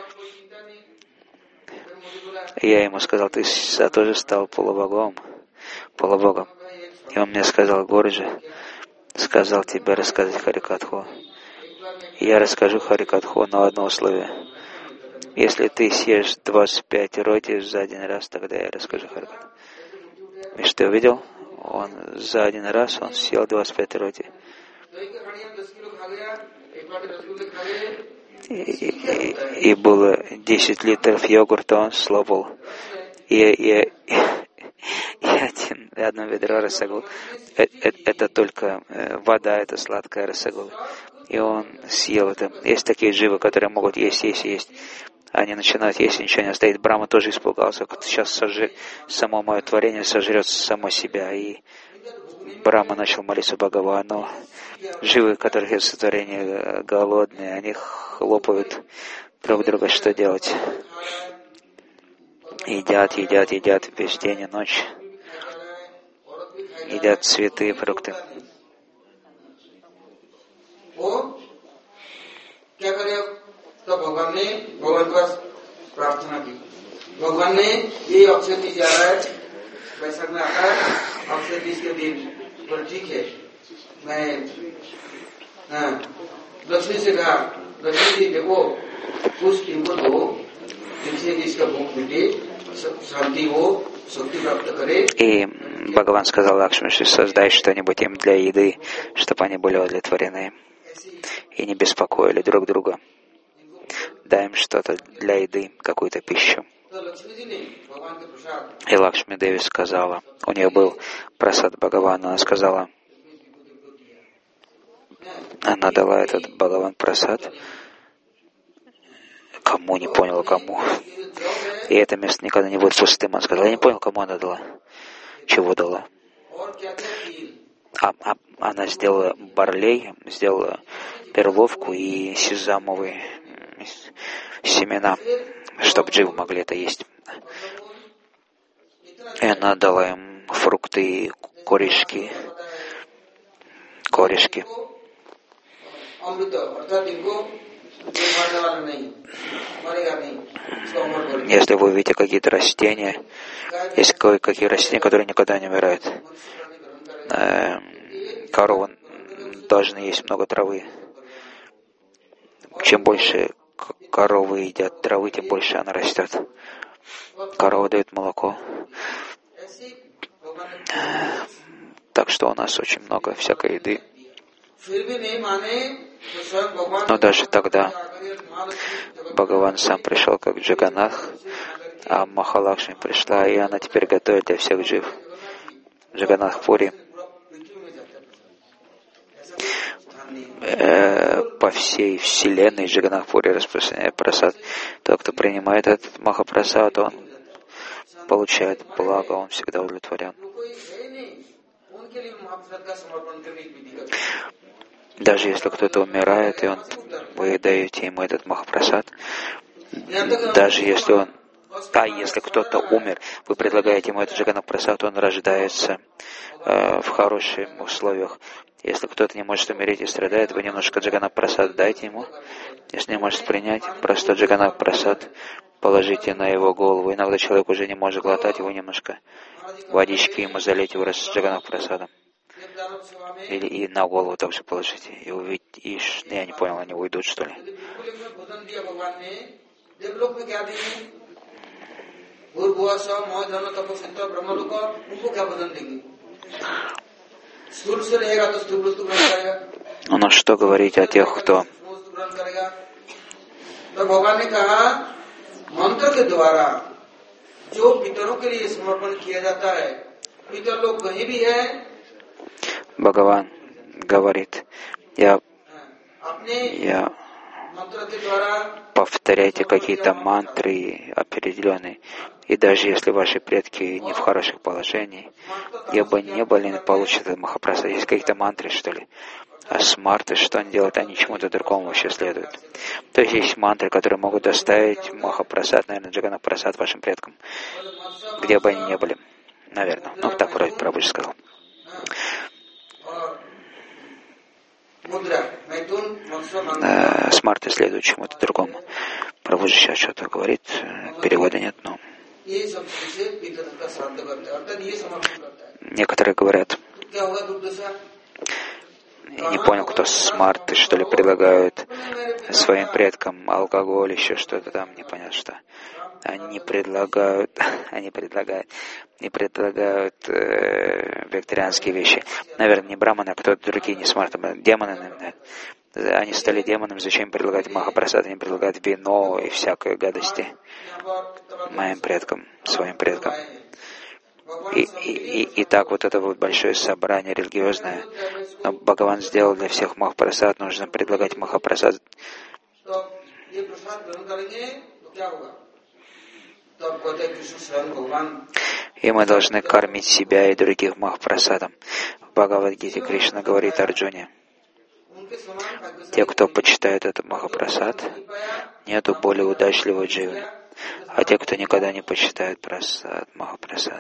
И я ему сказал: ты тоже стал полубогом, полубогом. И он мне сказал: Гурджи сказал тебе рассказать Харикатху. И я расскажу Харикатху, но одно условие. Если ты съешь двадцать пять роти за один раз, тогда я расскажу Харикатху. И что я увидел? Он за один раз он съел двадцать пять роти. И, и, и было десять литров йогурта, он слопал. И, и, и, и один, одно ведро росогул. Это, это только вода, это сладкая росогул. И он съел это. Есть такие дживы, которые могут есть, есть, есть. Они начинают есть, и ничего не остается. Брахма тоже испугался, как сейчас сожрет, само мое творение сожрет само себя. И Брахма начал молиться Бхагавану. Живы, которые сотворение голодные, они хлопают друг друга, что делать. Едят, едят, едят весь день и ночь. Едят цветы и фрукты. तो भगवान ने भगवान के पास प्रार्थना की। भगवान ने ये अक्षय तीज आ रहा है, वैशाख में आता है, अक्षय तीज के दिन बोले ठीक है, मैं लक्ष्मी से कहा, लक्ष्मी जी देखो कुछ टीम को दो, जिनसे जिसका भूख मिटे, И Бхагаван сказал Лакшми, что создай что-нибудь им для еды, чтобы они были удовлетворены и не беспокоили друг друга. Дай им что-то для еды, какую-то пищу. И Лакшми Деви сказала, у нее был прасад Бхагавана, она сказала, она дала этот Бхагаван прасад, кому, не поняла кому. И это место никогда не будет пустым. Она сказала, я не понял, кому она дала, чего дала. А, а она сделала барлей, сделала перловку и сезамовые семена, чтобы дживы могли это есть. И она дала им фрукты, корешки, корешки. Если вы увидите какие-то растения, есть кое-какие растения, которые никогда не умирают. Коровы должны есть много травы. Чем больше коровы едят травы, тем больше она растет. Корова дает молоко. Так что у нас очень много всякой еды. Но даже тогда Бхагаван сам пришел как Джаганнах, а Махалакшми пришла, и она теперь готовит для всех джив. Джаганнах Пури э, по всей вселенной Джаганнах Пури распространяет прасад. Тот, кто принимает этот Махапрасад, он получает благо, он всегда удовлетворен. Даже если кто-то умирает, и он, вы даете ему этот Махапрасад, даже если он, а если кто-то умер, вы предлагаете ему этот Джаганнах-прасад, он рождается э, в хороших условиях. Если кто-то не может умереть и страдает, вы немножко Джаганнах-прасад дайте ему. Если не может принять, просто Джаганнах-прасад положите на его голову. Иногда человек уже не может глотать, его немножко водички ему залейте с Джаганнах-прасадом. Или и на голову также положите. И увидите, и, я не понял, они уйдут, что ли? Ну что говорить о тех, кто Бхагаван говорит, я, я повторяйте какие-то мантры определенные, и даже если ваши предки не в хороших положениях, где бы ни были, не получат этот Махапрасад. Есть какие-то мантры, что ли? А смарты, что они делают? Они чему-то другому вообще следуют. То есть есть мантры, которые могут доставить Махапрасад, наверное, Джаганнах-прасад вашим предкам, где бы они ни были. Наверное. Ну, так вроде Прабхуджи сказал. Смарты следуют чему-то другому. Прабхуджи сейчас что-то говорит, перевода нет, но... Некоторые говорят, я не понял, кто смарты, что ли, предлагают своим предкам алкоголь, еще что-то там, не понятно что. Они предлагают, они предлагают, не предлагают э, вегетарианские вещи. Наверное, не браманы, а кто-то другие, не смарты, демоны, наверное. Они стали демонами, зачем предлагать Махапрасад, они предлагают вино и всякие гадости моим предкам, своим предкам. И, и, и, и так вот это вот большое собрание религиозное. Но Бхагаван сделал для всех Махапрасад, нужно предлагать Махапрасад. И мы должны кормить себя и других Махапрасадом. В Бхагавад-гите Кришна говорит Арджуне, те, кто почитает этот Махапрасад, нету более удачливой дживы. А те, кто никогда не почитает прасад, Махапрасад,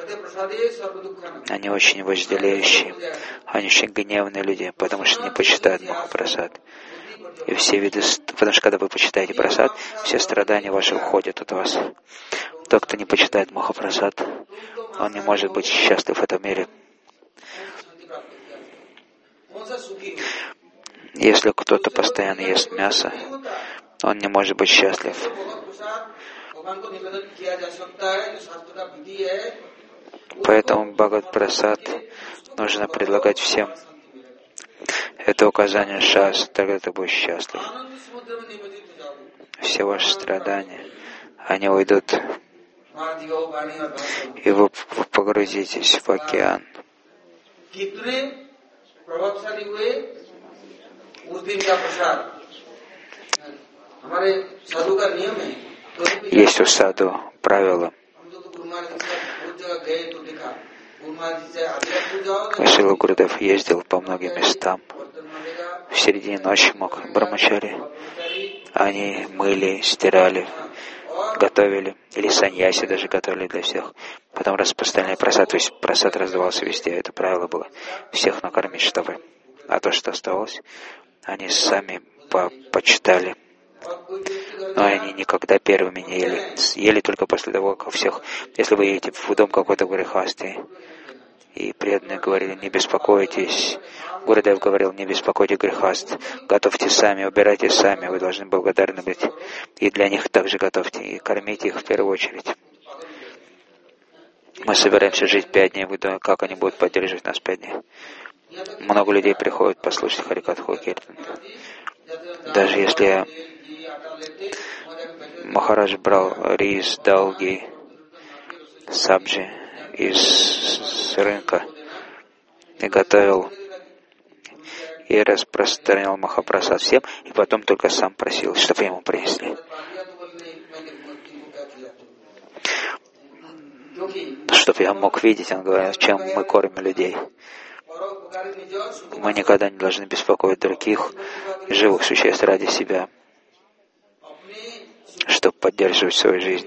они очень вожделеющие, они очень гневные люди, потому что не почитают Махапрасад. И все виды, потому что когда вы почитаете прасад, все страдания ваши уходят от вас. Тот, кто не почитает Махапрасад, он не может быть счастлив в этом мире. Если кто-то постоянно ест мясо, он не может быть счастлив. Поэтому Бхагават-прасад нужно предлагать всем. Это указание шастр, тогда ты будешь счастлив. Все ваши страдания, они уйдут, и вы погрузитесь в океан. Есть у саду правило. Шрила Гурудев ездил по многим местам. В середине ночи мог Брахмачари. Они мыли, стирали, готовили. Или саньяси даже готовили для всех. Потом распространяли просад. То есть просад раздавался везде. Это правило было. Всех накормить, чтобы. А то, что оставалось, они сами по почитали. Но они никогда первыми не ели. Ели только после того, как всех... Если вы едете в дом какой-то грехасты, и преданные говорили, не беспокойтесь. Гурудев говорил, не беспокойте грехаст. Готовьте сами, убирайте сами. Вы должны благодарны быть. И для них также готовьте. И кормите их в первую очередь. Мы собираемся жить пять дней. Вы думаете, как они будут поддерживать нас пять дней? Много людей приходят послушать Харикатху Киртан. Даже если Махарадж брал рис, долги, сабджи из рынка и готовил и распространял Махапрасад всем, и потом только сам просил, чтобы ему принесли. Чтобы я мог видеть, он говорил, чем мы кормим людей. Мы никогда не должны беспокоить других живых существ ради себя, чтобы поддерживать свою жизнь.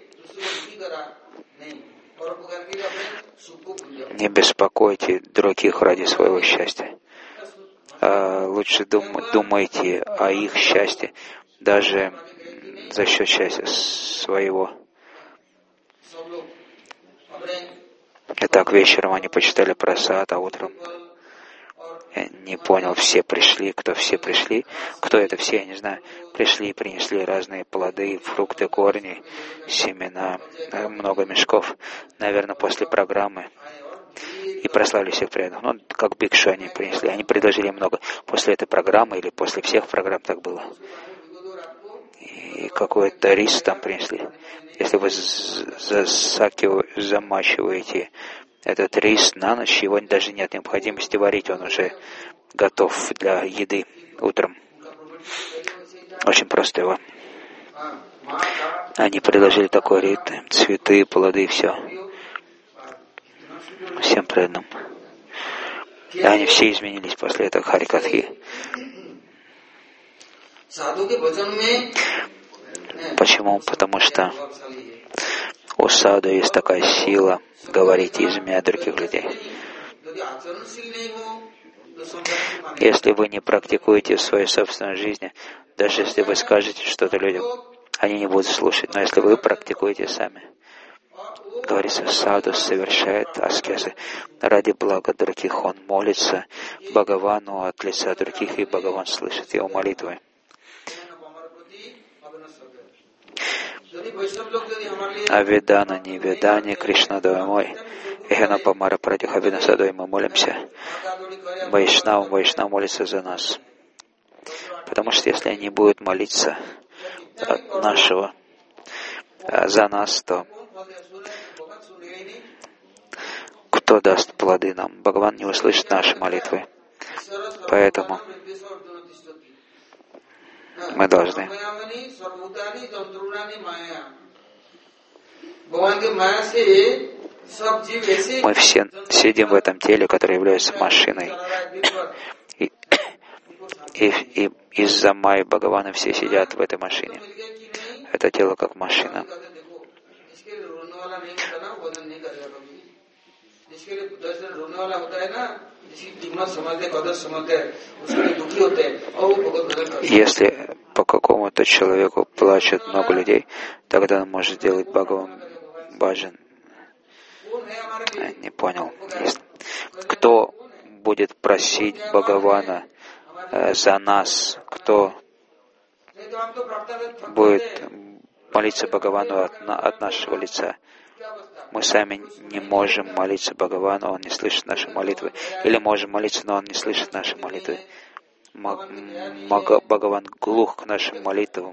Не беспокойте других ради своего счастья. А лучше дум, думайте о их счастье, даже за счет счастья своего. Итак, вечером они почитали прасад, а утром я не понял, все пришли, кто все пришли, кто это все, я не знаю, пришли и принесли разные плоды, фрукты, корни, семена, много мешков, наверное, после программы, и прославили всех преданных. Ну, как бикшу они принесли, они предложили много. После этой программы или после всех программ так было. И какой-то рис там принесли. Если вы замачиваете этот рис на ночь, его даже нет необходимости варить, он уже готов для еды утром. Очень просто его. Они предложили такой рит, цветы, плоды, все. Всем преданным. И они все изменились после этого Харикатхи. Почему? Потому что у саду есть такая сила говорить из имя других людей. Если вы не практикуете в своей собственной жизни, даже если вы скажете что-то людям, они не будут слушать. Но если вы практикуете сами, говорится, саду совершает аскезы ради блага других. Он молится Бхагавану от лица других, и Бхагаван слышит его молитвы. Авидана, невидани, Кришна, Дой мой, Эхана Памара Прадихавина Садой, мы молимся. Вайшнав, Вайшнав молится за нас. Потому что если они будут молиться от нашего, за нас, то кто даст плоды нам? Бхагаван не услышит наши молитвы. Поэтому мы должны. Мы все сидим в этом теле, которое является машиной. И, и, и из-за Майи Бхагавана все сидят в этой машине. Это тело как машина. Если по какому-то человеку плачет много людей, тогда он может делать Бхагаван Баджан. Не понял. Кто будет просить Бхагавана э, за нас? Кто будет молиться Бхагавану от, от нашего лица. Мы сами не можем молиться Бхагавану, Он не слышит наши молитвы. Или можем молиться, но Он не слышит наши молитвы. Бхагаван глух к нашим молитвам.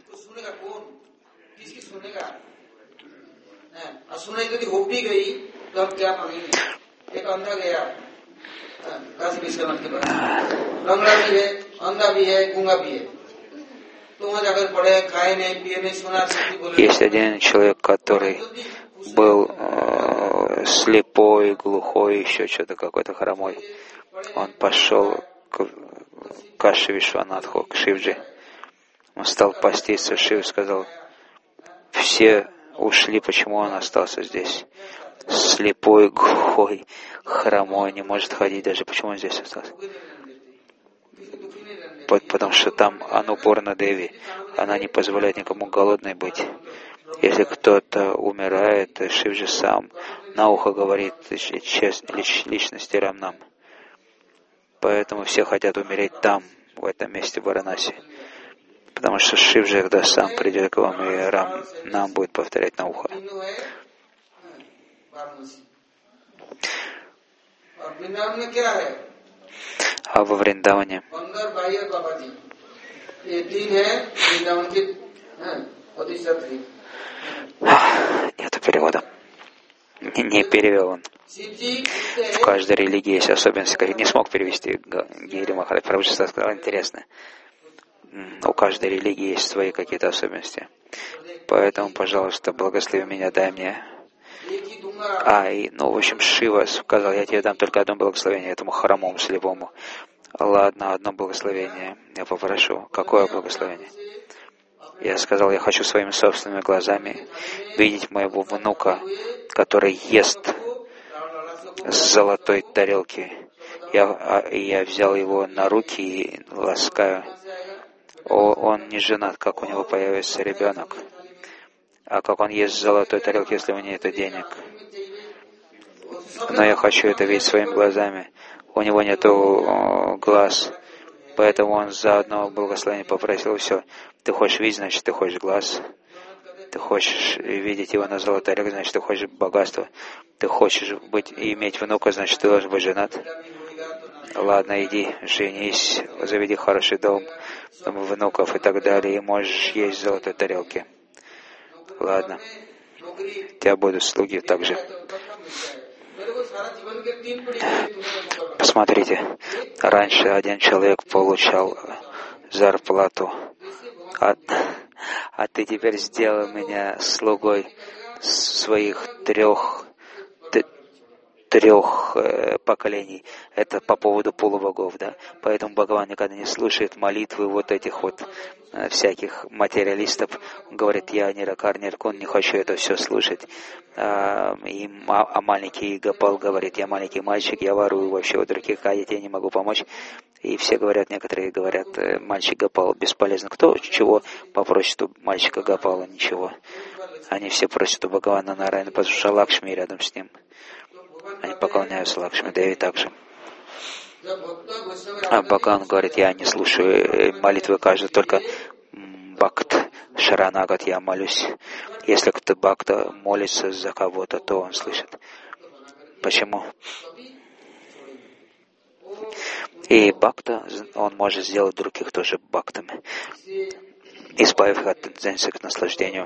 Есть один человек, который был э, слепой, глухой, еще что-то какой-то хромой. Он пошел к Каши Вишванатху, к Шивджи. Он стал поститься. Шив сказал, все ушли, почему он остался здесь? Слепой, глухой, хромой, не может ходить даже. Почему он здесь остался? Потому что там Анупурна Деви, она не позволяет никому голодной быть. Если кто-то умирает, Шивджи сам на ухо говорит личности Рамнам. Поэтому все хотят умереть там, в этом месте, в Варанаси. Потому что Шивджи, когда сам придет к вам, и Рам нам будет повторять на ухо. А во Вриндаване нету перевода. Не, не перевел он. В каждой религии есть особенности. Как не смог перевести Гири Махарадж. Прабхупада сказал, интересно. У каждой религии есть свои какие-то особенности. Поэтому, пожалуйста, благослови меня, дай мне. А, и, ну, в общем, Шива сказал, я тебе дам только одно благословение этому хромому, слепому. Ладно, одно благословение. Я попрошу. Какое благословение? Я сказал, я хочу своими собственными глазами видеть моего внука, который ест с золотой тарелки. Я, я взял его на руки и ласкаю. О, он не женат, как у него появится ребенок. А как он ест с золотой тарелки, если у него нет денег? Но я хочу это видеть своими глазами. У него нету глаз. Поэтому он за одно благословение попросил все. Ты хочешь видеть, значит, ты хочешь глаз. Ты хочешь видеть его на золотой тарелке, значит, ты хочешь богатство. Ты хочешь быть и иметь внука, значит, ты должен быть женат. Ладно, иди, женись, заведи хороший дом, внуков и так далее, и можешь есть в золотой тарелке. Ладно, у тебя будут слуги также. Посмотрите, раньше один человек получал зарплату, а, а ты теперь сделал меня слугой своих трех, трех э, поколений. Это по поводу полубогов, да. Поэтому Бхагаван никогда не слушает молитвы вот этих вот э, всяких материалистов. Он говорит, я Ниракар, Ниркун, не хочу это все слушать. А, и, а маленький Гопал говорит, я маленький мальчик, я ворую вообще у других, а я тебе не могу помочь. И все говорят, некоторые говорят, мальчик Гопал бесполезно. Кто чего попросит у мальчика Гопала? Ничего. Они все просят у Бхагавана Нараяна, потому что Лакшми рядом с ним. Они поклоняются Лакшми Деви также. А Бхагаван говорит, я не слушаю молитвы каждого, только Бхакт, Шаранагат, я молюсь. Если кто Бхакта молится за кого-то, то он слышит. Почему? И Бхакта, он может сделать других тоже Бхактами, избавив их от тенденции к наслаждению.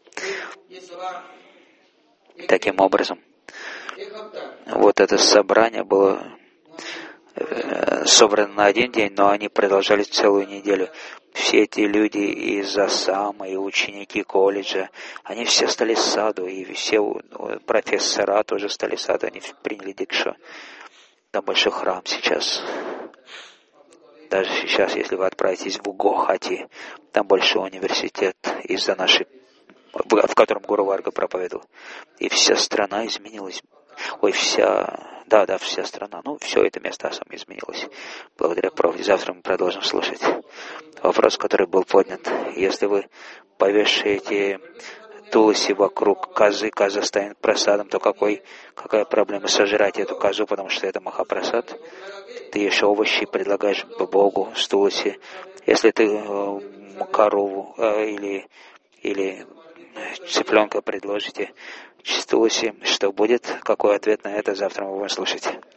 Таким образом, вот это собрание было э, собрано на один день, но они продолжали целую неделю. Все эти люди из Ассама, и ученики колледжа, они все стали саду, и все профессора тоже стали саду, они приняли дикшу. Там большой храм сейчас. Даже сейчас, если вы отправитесь в Гуахати, там большой университет из-за нашей, в котором Гуру Варга проповедовал. И вся страна изменилась. Ой, вся... Да, да, вся страна. Ну, все это место Ассама изменилось. Благодаря Прабхупаде. Завтра мы продолжим слушать вопрос, который был поднят. Если вы повешаете туласи вокруг козы, коза станет прасадом, то какой, какая проблема сожрать эту козу, потому что это махапрасад? Ты еще овощи предлагаешь Богу с туласи. Если ты э, корову э, или, или цыпленка предложите чистулси, что будет, какой ответ на это, завтра мы будем слушать.